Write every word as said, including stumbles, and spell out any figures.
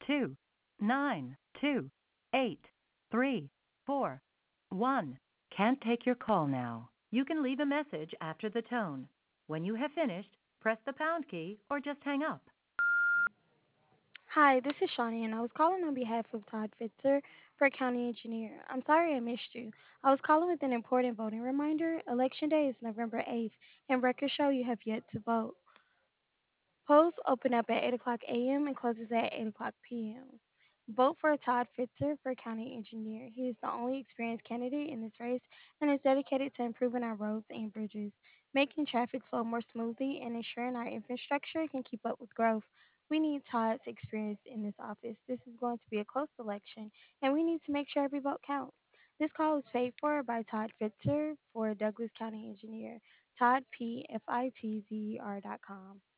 two nine two eight three four one can't take your call now. You can leave a message after the tone. When you have finished, press the pound key or just hang up. Hi, this is Shawnee, and I was calling on behalf of Todd Fitzer for County Engineer. I'm sorry I missed you. I was calling with an important voting reminder. Election Day is November eighth, and records show you have yet to vote. Polls open up at eight o'clock a m and closes at eight o'clock p m. Vote for Todd Fitzer for County Engineer. He is the only experienced candidate in this race and is dedicated to improving our roads and bridges, making traffic flow more smoothly, and ensuring our infrastructure can keep up with growth. We need Todd's experience in this office. This is going to be a close election, and we need to make sure every vote counts. This call is paid for by Todd Fitzer for Douglas County Engineer. Todd, P F I T Z E R dot com.